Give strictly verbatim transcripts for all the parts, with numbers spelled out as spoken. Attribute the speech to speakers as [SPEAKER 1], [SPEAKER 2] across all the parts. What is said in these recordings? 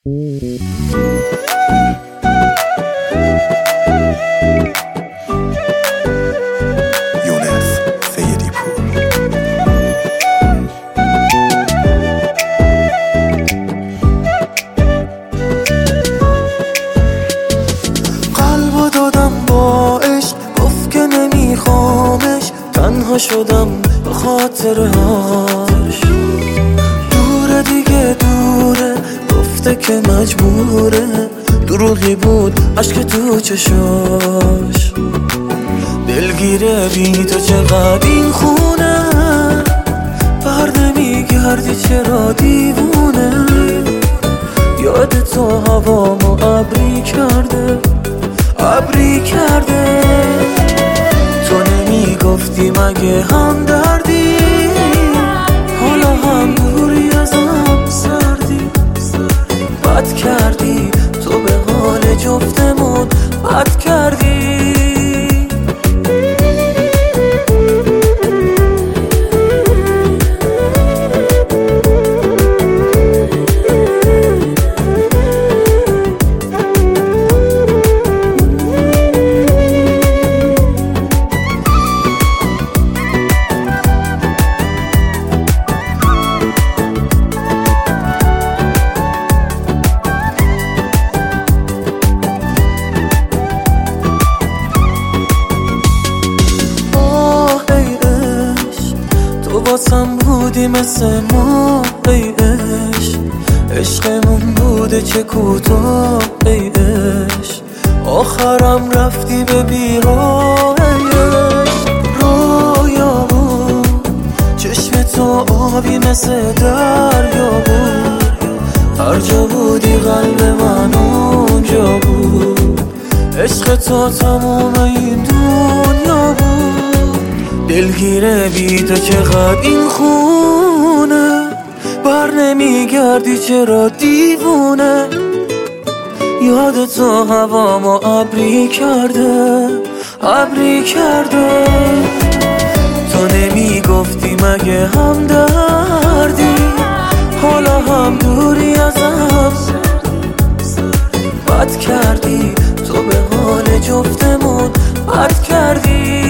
[SPEAKER 1] یونس سیدی پور.
[SPEAKER 2] قلبو دادم با عشق، گفت که نمیخوامش، تنها شدم به خاطرهاش. دوره دیگه دوره، گفته که مجبوره، دروغی بود عشق تو چشاش. دلگیره بی تو چقدر این خونه، بر نمیگردی چرا دیوونه. یاد تو هوامو ابری کرده، ابری کرده. تو نمیگفتی مگه هم دردی، حالا هم دوری ازم سردی. بد کردی تو به حال جفتمون، بد کردی. واسم بودی مثل ما ای عشق، عشقمون بوده چه کوتاه ای عشق. آخرم رفتی به بیراه ای عشق. رویا بود چشم تو آبی مثل دریا بود، هر جا بودی قلب من اونجا بود. عشق تو تمام این دنیا بود. دلگیره بی تو چقدر این خونه، بر نمیگردی چرا دیوونه. یاد تو هوامو ابری کرده، ابری کرده. تو نمیگفتی مگه هم دردی، حالا هم دوری ازم. بد کردی تو به حال جفتمون، بد کردی.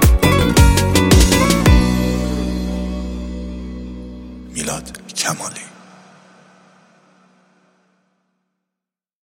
[SPEAKER 1] میلاد کمالی.